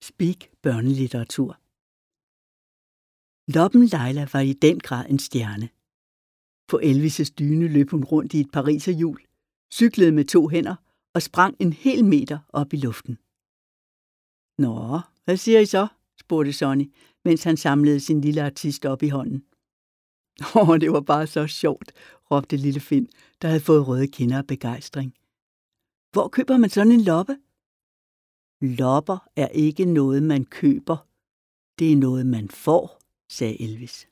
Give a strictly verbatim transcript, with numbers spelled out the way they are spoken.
Speak børnelitteratur. Loppen Laila var i den grad en stjerne. På Elvis' dyne løb hun rundt i et pariserhjul, cyklede med to hænder og sprang en hel meter op i luften. Nå, hvad siger I så? Spurgte Sonny, mens han samlede sin lille artist op i hånden. Åh, oh, det var bare så sjovt, råbte lille Finn, der havde fået røde kinder af begejstring. Hvor køber man sådan en loppe? Lopper er ikke noget, man køber. Det er noget, man får, sagde Elvis.